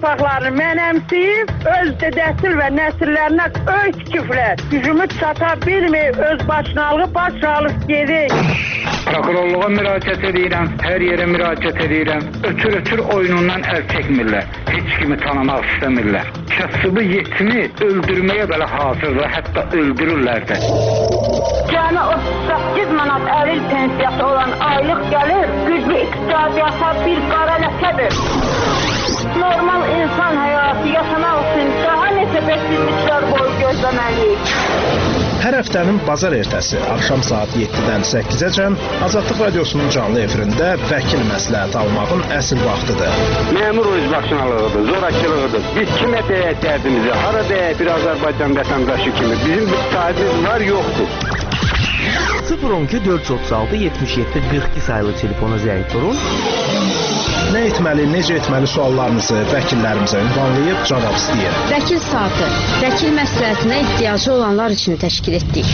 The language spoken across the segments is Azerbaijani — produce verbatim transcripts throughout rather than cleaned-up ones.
torpaqlarını mənəmsiyib, öz dədəsil və nəsillərinə öz küfrət, gücümü çata bilməyib, öz başınalığı baş alıb gedir. Prokurorluğa müraciət edirəm, hər yerə müraciət edirəm. Ötür-ötür oyunundan əl çəkmirlər, heç kimi tanımaq istəmirlər. Kasıbı yetimi öldürməyə belə hazırdır, hətta öldürürlər də. Cəmi otuz səkkiz manat əril pensiyası olan aylıq gəlir, güclü iqtisadiyyata bir qara ləkədir. Normal insan həyatı yaşamaq üçün daha neçə bəksizliklər boyu gözləməliyik. Hər həftənin bazar ertəsi axşam saat yeddidən səkkizəcən Azadlıq Radiosunun canlı efirində vəkil məsləhət almağın əsl vaxtıdır. Məmur özbaşınalığıdır, zorakılığıdır. Biz kimə deyək dərdimizi, hara deyək bir Azərbaycan vətəndaşı kimi. Bizim bir sahibimiz var, yoxdur. sıfır on iki dörd yüz otuz altı yetmiş yeddi qırx iki sayılı telefona zəng vurun. Nə etməli, necə etməli suallarınızı vəkillərimizə ünvanlayıb cavab istəyir. Vəkil saatı, vəkil məsləhətinə ehtiyacı olanlar üçün təşkil etdik.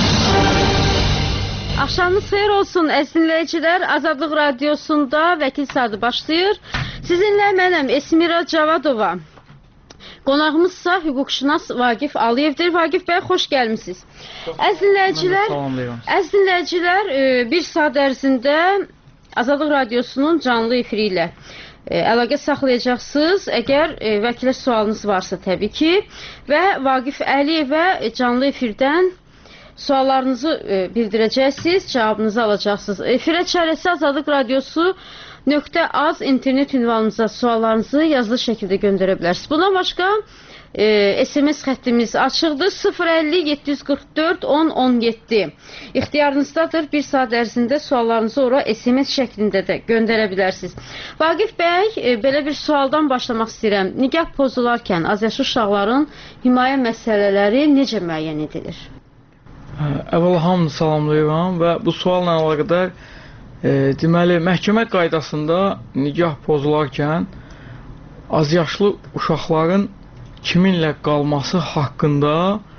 Axşamınız xeyir olsun əziz dinləyicilər. Azadlıq Radiosunda vəkil saatı başlayır. Sizinlə mənəm Esmira Cavadova. Qonağımızsa hüquqşünas Vaqif Aliyevdir. Vaqif bəy, xoş gəlmisiniz. Əziz dinləyicilər, əziz dinləyicilər, bir saat ərzində Azadlıq Radiosunun canlı efiri ilə e, əlaqə saxlayacaqsınız. Əgər e, vəkilə sualınız varsa təbii ki və Vaqif Əliyevə canlı efirdən suallarınızı e, bildirəcəksiniz, cavabınızı alacaqsınız. Efirə çarəsi Azadlıq Radiosu nöqtə az internet ünvanımıza suallarınızı yazılı şəkildə göndərə bilərsiniz. Bundan başqa e, S M S xəttimiz açıqdır. sıfır əlli yeddi yüz qırx dörd on on yeddi. İxtiyarınızdadır. Bir saat ərzində suallarınızı ora S M S şəklində də göndərə bilərsiniz. Vaqif bəy, e, belə bir sualdan başlamaq istəyirəm. Nigah pozularkən azyaşlı uşaqların himayə məsələləri necə müəyyən edilir? Əvvəla hamını salamlayıram və bu sualla əlaqədar e, deməli, məhkəmə qaydasında nigah pozularkən azyaşlı uşaqların kiminlə qalması haqqında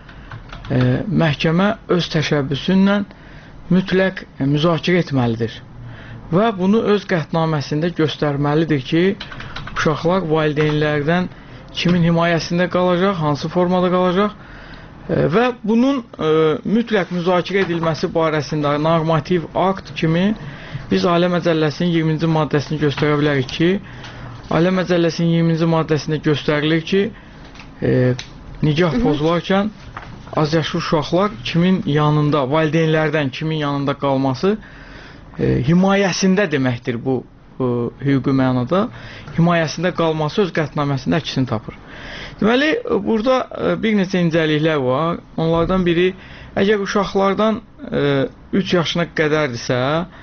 e, məhkəmə öz təşəbbüsü ilə mütləq e, müzakirə etməlidir. Və bunu öz qətnaməsində göstərməlidir ki, uşaqlar valideynlərdən kimin himayəsində qalacaq, hansı formada qalacaq e, və bunun e, mütləq müzakirə edilməsi barəsində normativ akt kimi biz Ailə Məcəlləsinin iyirminci maddəsini göstərə bilərik ki, Ailə Məcəlləsinin iyirminci maddəsində göstərilir ki, E, nigah pozularkən azyaşlı uşaqlar kimin yanında, valideynlərdən kimin yanında qalması e, himayəsində deməkdir bu e, hüquqi mənada. Himayəsində qalması öz qətnaməsində əksini tapır. Deməli, burada e, bir neçə incəliklər var. Onlardan biri, əgər uşaqlardan e, üç yaşına qədərdirsə,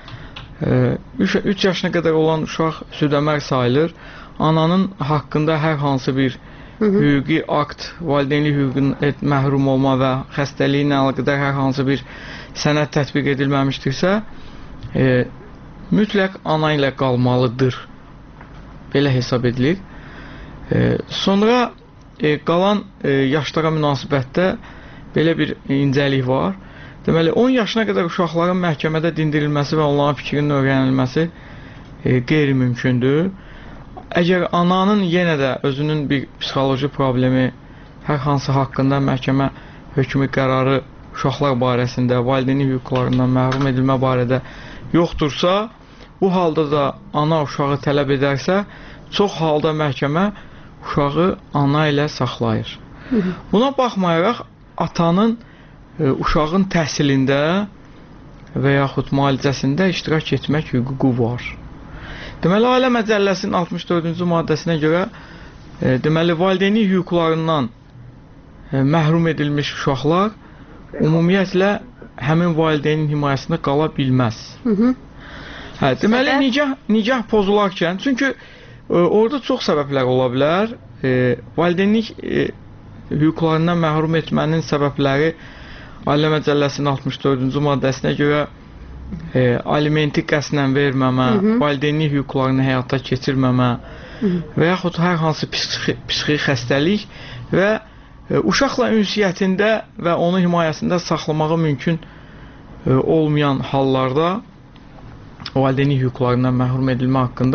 e, üç yaşına qədər olan uşaq südəmər sayılır. Ananın haqqında hər hansı bir hüquqi akt, valideynlik hüququndan məhrum olma və xəstəliyinə əlaqədar hər hansı bir sənəd tətbiq edilməmişdirsə, e, mütləq ana ilə qalmalıdır. Belə hesab edilir. E, sonra e, qalan e, yaşlara münasibətdə belə bir incəlik var. Deməli, on yaşına qədər uşaqların məhkəmədə dindirilməsi və onların fikrinin öyrənilməsi e, qeyri-mümkündür. Əgər ananın yenə də özünün bir psixoloji problemi, hər hansı haqqında məhkəmə hökmü qərarı uşaqlar barəsində, valideynlik hüquqlarından məhrum edilmə barədə yoxdursa, bu halda da ana uşağı tələb edərsə, çox halda məhkəmə uşağı ana ilə saxlayır. Buna baxmayaraq, atanın e, uşağın təhsilində və yaxud müalicəsində iştirak etmək hüququ var. Deməli, Ailə Məcəlləsinin altmış dördüncü maddəsinə görə e, deməli, valideynlik hüquqlarından e, məhrum edilmiş uşaqlar ümumiyyətlə həmin valideynin himayəsində qala bilməz. Hı -hı. Hə, deməli, nigah, nigah pozularkən, çünki e, orada çox səbəblər ola bilər. E, valideynlik e, hüquqlarından məhrum etmənin səbəbləri Ailə Məcəlləsinin altmış dördüncü maddəsinə görə E, alimenti qəsdən verməmə, hı -hı. valideynlik hüquqlarını həyata keçirməmə hı -hı. və yaxud hər hansı psixi, psixi xəstəlik və e, uşaqla ünsiyyətində və onun himayəsində saxlamağı mümkün e, olmayan hallarda valideynlik hüquqlarından məhrum edilmə haqqında